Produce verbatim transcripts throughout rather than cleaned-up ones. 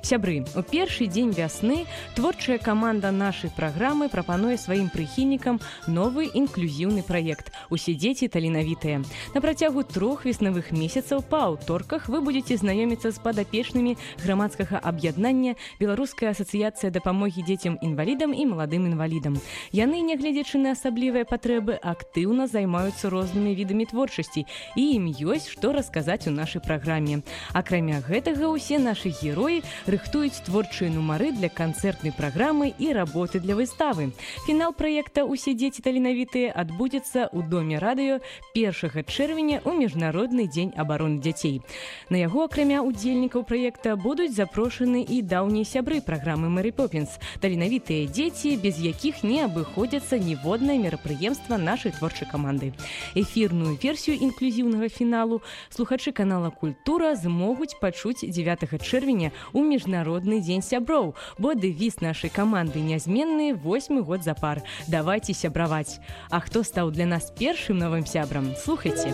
Сябры, у першы дзень вясны творчая каманда нашай праграмы прапануе сваім прыхільнікам новы інклюзіўны праект «Усе дзеці таленавітыя». На працягу трох веснавых месяцаў па аўторках вы будзеце знаёміцца з падапечнымі грамадскага аб'яднання «Беларуская асацыяцыя дапамогі дзецям-інвалідам і маладым інвалідам». Яны, нягледзячы на асаблівыя патрэбы, актыўна займаюцца рознымі відамі творчасці, і ім ёсць што расказаць у нашай праграме. Акрамя гэтага, усе нашы героі рыхтуюць творчыя нумары для канцэртнай праграмы і работы для выставы. Фінал праекта «Усе дзеці таленавітыя» адбудзецца ў Доме радыё першага чэрвеня ў Міжнародны дзень абароны дзяцей. На яго, акрамя удзельнікаў праекта, будуць запрошаны і даўнія сябры праграмы «Мэры Поппінс» – таленавітыя дзеці, без якіх не абыходзяцца ніводнае мерапрыемства нашай творчай каманды. Эфірную версію інклюзіўнага фіналу слухачы канала «Культура» змогуць пачуць дзевятага чэрвеня ў Міжнародны дзень сяброў, бо дэвіз нашай каманды нязменны восьмы год запар. Давайце сябраваць. А хто стаў для нас першым новым сябрам? Слухайце.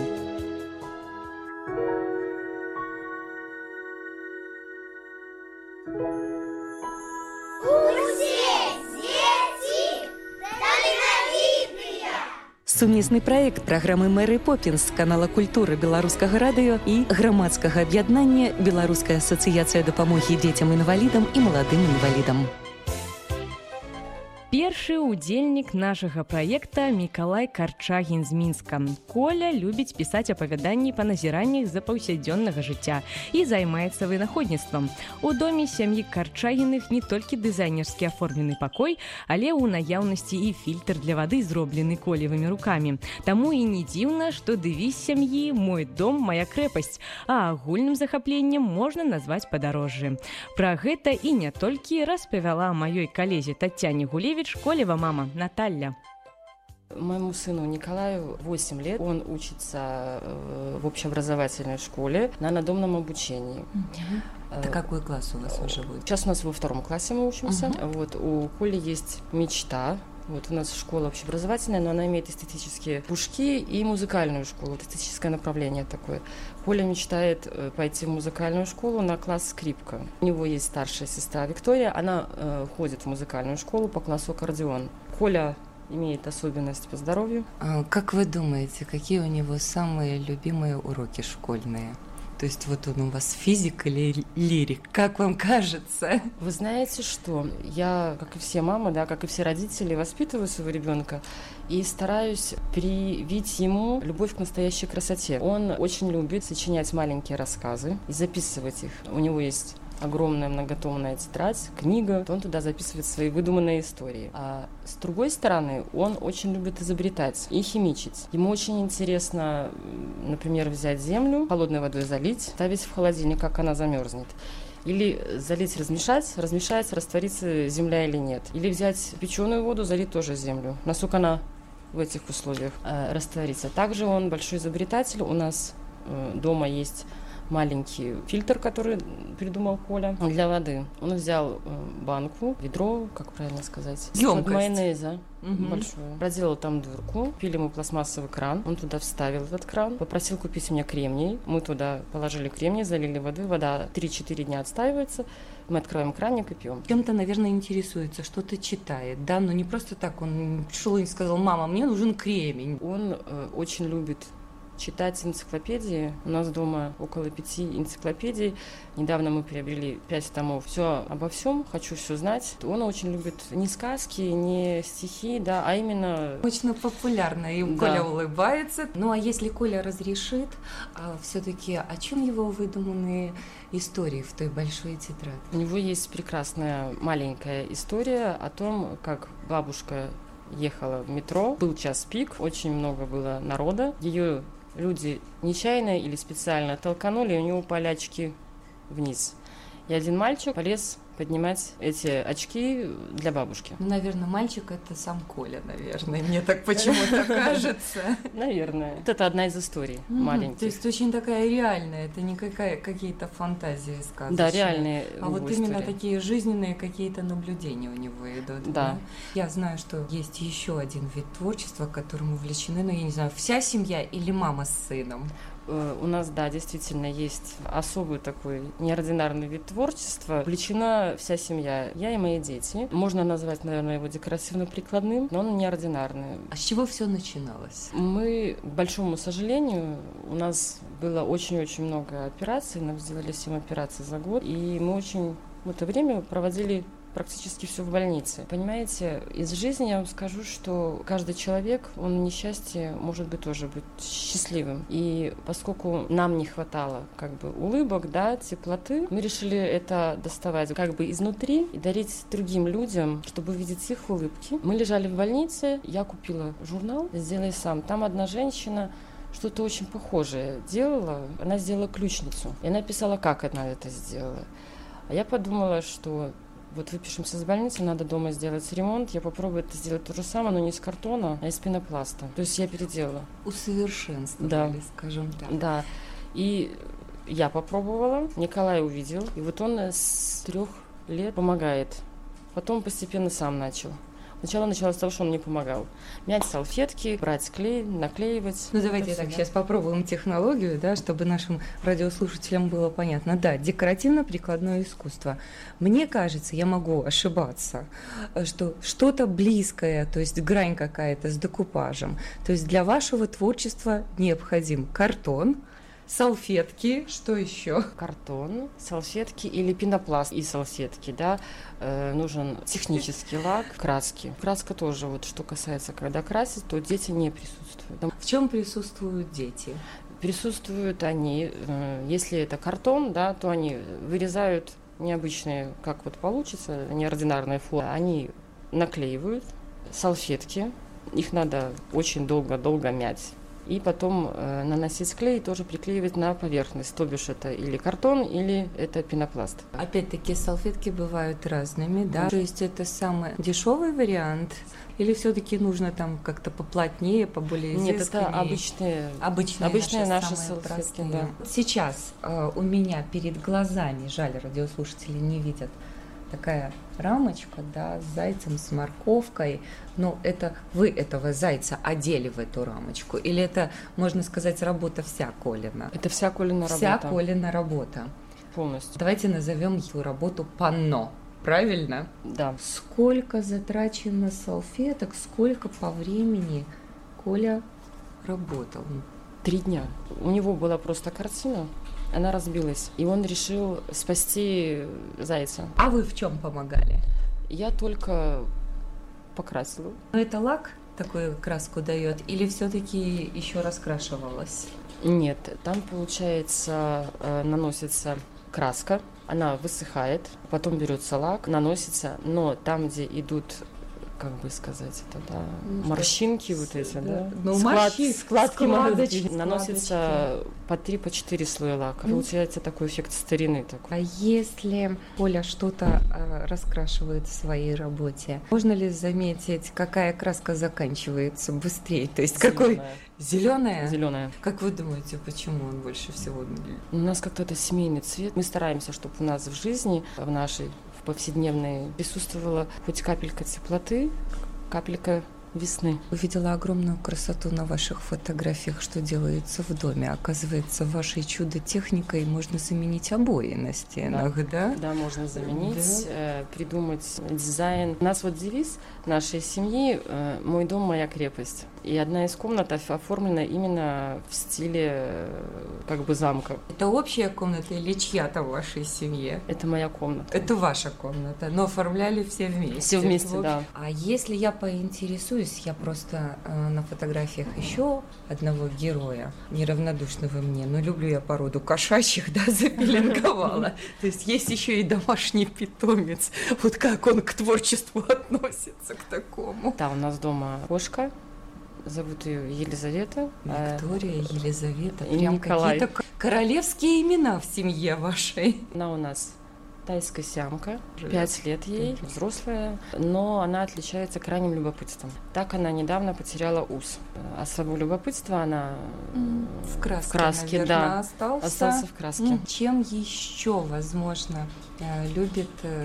Сумесны праект праграмы «Мэры Поппінс» канала «Культура» беларускага радыё і грамадскага аб'яднання «Беларуская асацыяцыя дапамогі дзецям-інвалідам і маладым інвалідам». Першы ўдзельнік нашага праекта Мікалай Карчагін з Мінска. Коля любіць пісаць апавяданні па назіраннях з паўсядзённага жыцця і займаецца вынаходніцтвам. У доме сям'і Карчагіных не толькі дызайнерскі аформлены пакой, але ў наяўнасці і фільтр для вады, зроблены колевымі рукамі. Таму і не дзіўна, што дэвіз сям'і «Мой дом, моя крэпасць», а агульным захапленнем можна назваць падарожжы. Пра гэта і не толькі распавяла маёй калезе Тацяне Гулевіч Колева мама Наталья. Моему сыну Николаю восемь лет. Он учится в общеобразовательной школе на надомном обучении. Это какой класс у вас уже будет? Сейчас у нас во втором классе мы учимся. Uh-huh. Вот, у Коли есть мечта. Вот у нас школа общеобразовательная, но она имеет эстетические кружки и музыкальную школу, эстетическое направление такое. Коля мечтает пойти в музыкальную школу на класс скрипка. У него есть старшая сестра Виктория, она э, ходит в музыкальную школу по классу аккордеон. Коля имеет особенность по здоровью. А как вы думаете, какие у него самые любимые уроки школьные? То есть вот он у вас физик или лирик, как вам кажется? Вы знаете что, я, как и все мамы, да, как и все родители, воспитываю своего ребенка и стараюсь привить ему любовь к настоящей красоте. Он очень любит сочинять маленькие рассказы и записывать их. У него есть огромная многотомная тетрадь, книга, он туда записывает свои выдуманные истории. А с другой стороны, он очень любит изобретать и химичить. Ему очень интересно, например, взять землю, холодной водой залить, ставить в холодильник, как она замерзнет. Или залить, размешать, размешать, растворится земля или нет. Или взять печеную воду, залить тоже землю, насколько она в этих условиях э, растворится. Также он большой изобретатель. У нас э, дома есть маленький фильтр, который придумал Коля для воды. Он взял банку, ведро, как правильно сказать, емкость от майонеза угу. большую. Проделал там дырку, пили ему пластмассовый кран. Он туда вставил этот кран, попросил купить мне кремний. Мы туда положили кремний, залили воды. Вода три-четыре дня отстаивается. Мы открываем краник и пьем. Кем-то, наверное, интересуется, что-то читает, да? Но не просто так. Он пришел и сказал: мама, мне нужен кремень. Он э, очень любит читать энциклопедии. У нас дома около пяти энциклопедий. Недавно мы приобрели пять томов. Все обо всем, хочу все знать. Он очень любит не сказки, не стихи, да, а именно... Очень популярно, и да. Коля улыбается. Ну, а если Коля разрешит, а все-таки о чем его выдуманные истории в той большой тетради? У него есть прекрасная маленькая история о том, как бабушка ехала в метро. Был час пик, очень много было народа. Ее люди нечаянно или специально толканули, и у него упали очки вниз. И один мальчик полез поднимать эти очки для бабушки. Ну, наверное, мальчик — это сам Коля, наверное. Мне так почему-то кажется. Наверное. Вот это одна из историй маленьких. То есть очень такая реальная, это не какие-то фантазии сказочные. Да, реальные. А вот именно такие жизненные какие-то наблюдения у него идут. Да. Я знаю, что есть еще один вид творчества, к которому увлечены, но я не знаю, вся семья или мама с сыном? У нас, да, действительно есть особый такой неординарный вид творчества. Увлечена вся семья, я и мои дети. Можно назвать, наверное, его декоративно-прикладным, но он неординарный. А с чего все начиналось? Мы, к большому сожалению, у нас было очень-очень много операций, нам сделали семь операций за год, и мы очень в это время проводили практически все в больнице. Понимаете, из жизни я вам скажу, что каждый человек, он в несчастье может быть тоже быть счастливым. И поскольку нам не хватало как бы улыбок, да, теплоты, мы решили это доставать как бы изнутри и дарить другим людям, чтобы видеть их улыбки. Мы лежали в больнице, я купила журнал «Сделай сам». Там одна женщина что-то очень похожее делала. Она сделала ключницу. И она писала, как она это сделала. А я подумала, что вот выпишемся с больницы, надо дома сделать ремонт. Я попробую это сделать то же самое, но не из картона, а из пенопласта. То есть я переделала. Усовершенствовали, да. скажем так. Да. И я попробовала, Николай увидел, и вот он с трех лет помогает. Потом постепенно сам начал. Сначала началось с того, что он мне помогал. Мять салфетки, брать клей, наклеивать. Ну, давайте так, сейчас попробуем технологию, да, чтобы нашим радиослушателям было понятно. Да, декоративно-прикладное искусство. Мне кажется, я могу ошибаться, что что-то близкое, то есть грань какая-то с декупажем. То есть для вашего творчества необходим картон, салфетки, что еще? Картон, салфетки или пенопласт и салфетки, да. Э, нужен технический лак, краски. Краска тоже, вот что касается, когда красить, то дети не присутствуют. В чем присутствуют дети? Присутствуют они, э, если это картон, да, то они вырезают необычные, как вот получится, неординарные формы. Они наклеивают салфетки, их надо очень долго-долго мять. И потом э, наносить клей и тоже приклеивать на поверхность. То бишь это или картон, или это пенопласт. Опять-таки салфетки бывают разными, да? То есть это самый дешевый вариант? Или все-таки нужно там как-то поплотнее, поболее изысканнее? Нет, это обычные, обычные, обычные наши, наши салфетки. Да. Сейчас э, у меня перед глазами, жаль, радиослушатели не видят, такая рамочка, да, с зайцем, с морковкой. Но это вы этого зайца одели в эту рамочку? Или это, можно сказать, работа вся Колина? Это вся Колина работа. Вся Колина работа. Полностью. Давайте назовем эту работу панно. Правильно? Да. Сколько затрачено салфеток, сколько по времени Коля работал? Три дня. У него была просто картина. Она разбилась, и он решил спасти зайца. А вы в чем помогали? Я только покрасила. Это лак такую краску дает, или все-таки еще раскрашивалась? Нет, там, получается, наносится краска, она высыхает, потом берется лак, наносится, но там, где идут, как бы сказать, это, да, ну, морщинки вот эти, да, да? Ну, Склад, морщи, складки, складочки, наносится по три, по четыре слоя лака. Mm. Получается такой эффект старины. Такой. А если Коля что-то э, раскрашивает в своей работе, можно ли заметить, какая краска заканчивается быстрее? То есть Зелёная. какой? Зеленая? Зеленая. Как вы думаете, почему он больше всего? У нас как-то это семейный цвет. Мы стараемся, чтобы у нас в жизни, в нашей в повседневной присутствовала хоть капелька теплоты, капелька весны. Увидела огромную красоту на ваших фотографиях, что делается в доме. Оказывается, вашей чудо-техникой можно заменить обои на стенах, да? Да, да, можно заменить, да. э, придумать дизайн. У нас вот девиз нашей семьи э, «Мой дом, моя крепость». И одна из комнат оформлена именно в стиле э, как бы замка. Это общая комната или чья-то в вашей семье? Это моя комната. Это ваша комната, но оформляли все вместе. Все вместе, да. А если я поинтересуюсь, я просто э, на фотографиях еще одного героя, неравнодушного мне, но люблю я породу кошачьих, да, запеленговала. То есть есть еще и домашний питомец. Вот как он к творчеству относится, к такому? Да, у нас дома кошка. Зовут ее Елизавета. Виктория, а... Елизавета. И прям Николай. Какие-то королевские имена в семье вашей. Она у нас тайская сиамка, пять лет ей, взрослая, но она отличается крайним любопытством. Так она недавно потеряла ус. А своего любопытства она в краске, в краске наверное, да, остался. остался в краске. Чем еще, возможно, любит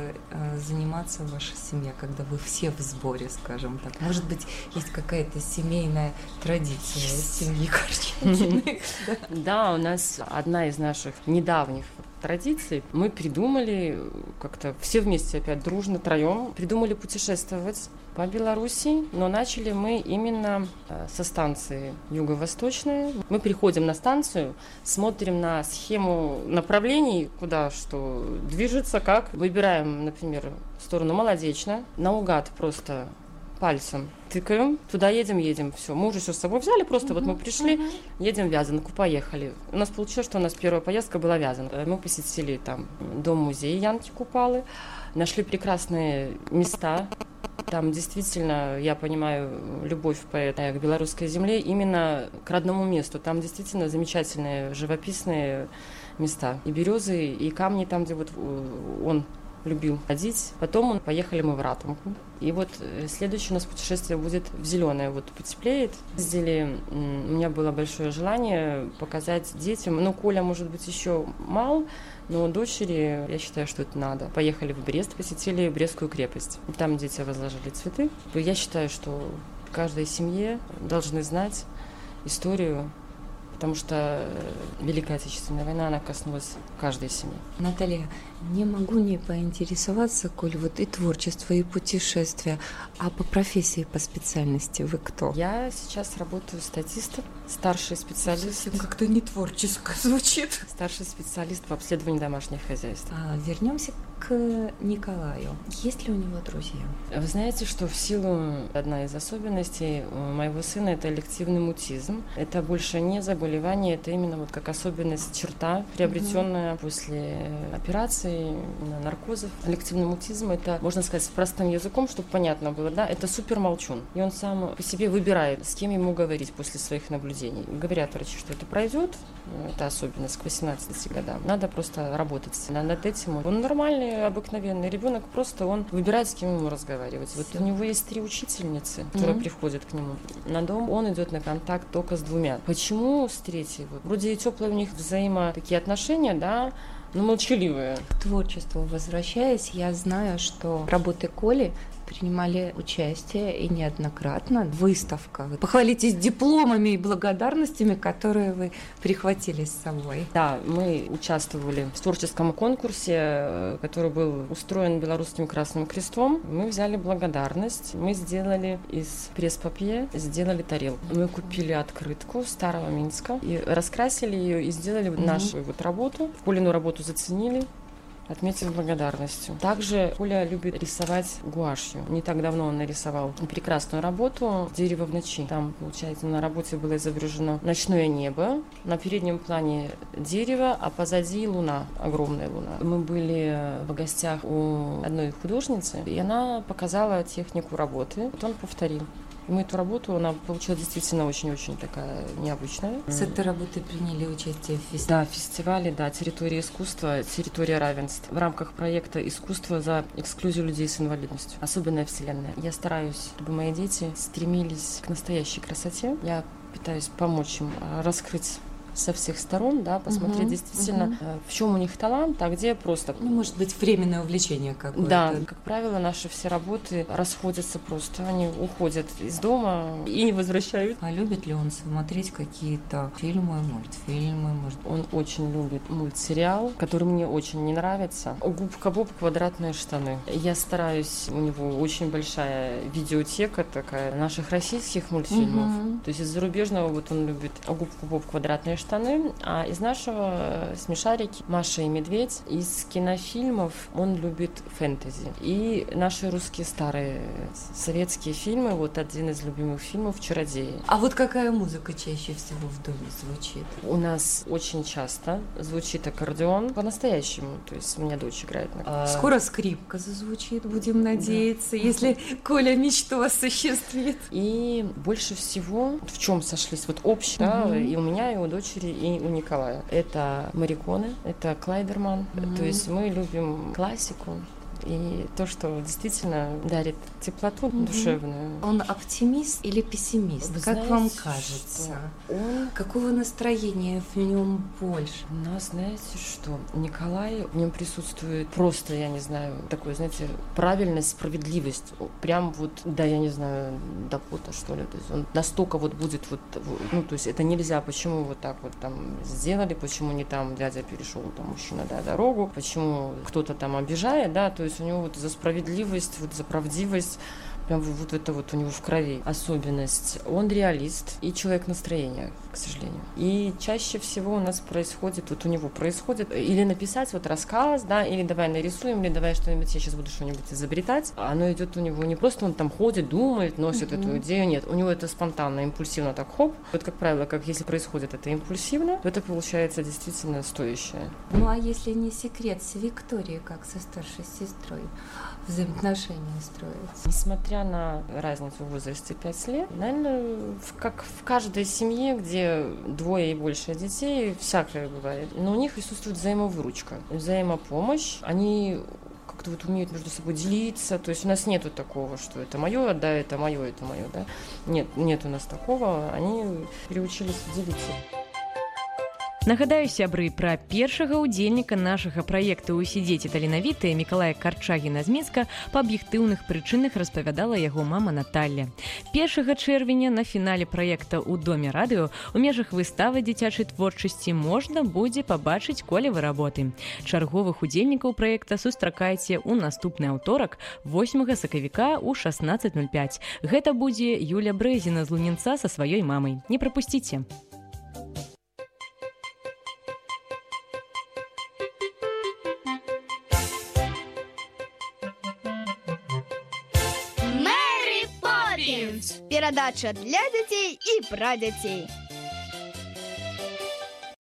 заниматься ваша семья, когда вы все в сборе, скажем так? Может быть, есть какая-то семейная традиция семьи Корчагиных? Да, у нас одна из наших недавних традиций. Мы придумали как-то все вместе опять дружно, троем, придумали путешествовать по Беларуси, но начали мы именно со станции Юго-Восточная. Мы приходим на станцию, смотрим на схему направлений, куда что движется, как. Выбираем, например, сторону Молодечно, наугад просто пальцем тыкаем, туда едем, едем, все. Мы уже все с собой взяли, просто uh-huh, вот мы пришли, uh-huh. едем в Вязанку, поехали. У нас получилось, что у нас первая поездка была Вязанка. Мы посетили там дом-музей Янки Купалы, нашли прекрасные места. Там действительно, я понимаю, любовь поэта к белорусской земле именно к родному месту. Там действительно замечательные живописные места. И березы, и камни там, где вот он любил ходить. Потом мы поехали мы в Ратомку. И вот следующее у нас путешествие будет в Зеленое. Вот потеплеет. Ездили, у меня было большое желание показать детям. Ну, Коля, может быть, еще мал, но дочери, я считаю, что это надо. Поехали в Брест, посетили Брестскую крепость. Там дети возложили цветы. Я считаю, что в каждой семье должны знать историю, потому что Великая Отечественная война, она коснулась каждой семьи. Наталья, не могу не поинтересоваться, коль вот и творчество, и путешествия, а по профессии, по специальности вы кто? Я сейчас работаю статистом, старший специалист. Как-то не творческо звучит. Старший специалист по обследованию домашних хозяйств. А, вернемся к Николаю. Есть ли у него друзья? Вы знаете, что в силу одна из особенностей моего сына — это элективный мутизм. Это больше не заболевание, это именно вот как особенность, черта, приобретенная угу. после операции, наркозов. Элективный мутизм — это, можно сказать, простым языком, чтобы понятно было, да, это супермолчун. И он сам по себе выбирает, с кем ему говорить после своих наблюдений. Говорят врачи, что это пройдет, это особенность к восемнадцати годам. Надо просто работать над этим. Он нормальный, обыкновенный ребенок, просто он выбирает, с кем ему разговаривать. Вот у него есть три учительницы, которые mm-hmm. приходят к нему на дом. Он идет на контакт только с двумя. Почему с третьей? Вот, вроде и теплые у них взаимо такие отношения, да, но молчаливые. К творчеству возвращаясь, я знаю, что работы Коли принимали участие и неоднократно. Выставка. Вы похвалитесь дипломами и благодарностями, которые вы прихватили с собой. Да, мы участвовали в творческом конкурсе, который был устроен Белорусским Красным Крестом. Мы взяли благодарность. Мы сделали из пресс-папье, сделали тарелку. Мы купили открытку Старого Минска и раскрасили ее и сделали mm-hmm. нашу вот работу. Колину работу заценили, отметил благодарностью. Также Коля любит рисовать гуашью. Не так давно он нарисовал прекрасную работу «Дерево в ночи». Там, получается, на работе было изображено ночное небо. На переднем плане дерево, а позади луна, огромная луна. Мы были в гостях у одной художницы, и она показала технику работы. Вот он повторил. И мы эту работу, она получилась действительно очень-очень такая необычная. С этой работой приняли участие в фестивале? Да, в фестивале, да, «Территория искусства», «Территория равенства». В рамках проекта «Искусство за эксклюзию людей с инвалидностью. Особенная вселенная». Я стараюсь, чтобы мои дети стремились к настоящей красоте. Я пытаюсь помочь им раскрыть со всех сторон, да, посмотреть угу, действительно, угу. в чем у них талант, а где просто... Ну, может быть, временное увлечение какое-то. Да, как правило, наши все работы расходятся просто, они уходят из дома и не возвращают. А любит ли он смотреть какие-то фильмы, мультфильмы? Может... Он очень любит мультсериал, который мне очень не нравится. «Губка Боб. Квадратные штаны». Я стараюсь, у него очень большая видеотека такая наших российских мультфильмов. Угу. То есть из зарубежного вот он любит «Губку Боб. Квадратные штаны». штаны, а из нашего смешарики «Маша и медведь». Из кинофильмов он любит фэнтези. И наши русские старые советские фильмы, вот один из любимых фильмов «Чародеи». А вот какая музыка чаще всего в доме звучит? У нас очень часто звучит аккордеон по-настоящему, то есть у меня дочь играет на... Скоро скрипка зазвучит, будем надеяться, да. Если Коля мечту осуществит. И больше всего, в чем сошлись, вот общее, угу. да, и у меня, и у дочери дочери и у Николая. Это Мариконы, это Клайдерман. Mm-hmm. То есть мы любим классику. И то, что действительно дарит теплоту mm-hmm. душевную. Он оптимист или пессимист? Вы как знаете, вам кажется? Он... Какого настроения в нем больше? У нас, знаете что, Николай, в нем присутствует просто, я не знаю, такое, знаете, правильность, справедливость. Прям вот, да, я не знаю, Дакота, что ли. То есть он настолько вот будет вот, ну, то есть это нельзя, почему вот так вот там сделали, почему не там дядя перешел, там мужчина, да, дорогу, почему кто-то там обижает, да, то есть у него вот за справедливость, вот за правдивость, прям вот это вот у него в крови особенность. Он реалист и человек настроения, к сожалению. И чаще всего у нас происходит, вот у него происходит, или написать вот рассказ, да, или давай нарисуем, или давай что-нибудь, я сейчас буду что-нибудь изобретать. Оно идет у него не просто он там ходит, думает, носит mm-hmm. эту идею, нет. У него это спонтанно, импульсивно так хоп. Вот, как правило, как если происходит это импульсивно, то это получается действительно стоящее. Ну, а если не секрет, с Викторией, как со старшей сестрой, взаимоотношения строятся? Несмотря на разницу в возрасте пять лет, наверное, как в каждой семье, где двое и больше детей, всякое бывает, но у них присутствует взаимовыручка, взаимопомощь. Они как-то вот умеют между собой делиться, то есть у нас нету такого, что это мое, да, это мое, это мое, да. Нет, нет у нас такого, они переучились делиться. Нагадаю, сябры, пра першага ўдзельніка нашага праекта «Усе дзеці таленавітыя» Мікалая Карчагіна з Мінска па аб'ектыўных прычынах распавядала яго мама Наталья. першага чэрвеня на фінале праекта ў Доме радыё у межах выставы дзіцячай творчасці можна будзе пабачыць колевы работы. Чарговых удзельнікаў праекта сустракайце ў наступны аўторак восьмага сакавіка ў шаснаццаць нуль пяць. Гэта будзе Юля Брэзіна з Лунінца са сваёй мамай. Не прапусціце! Перадача для дзяцей і пра дзяцей.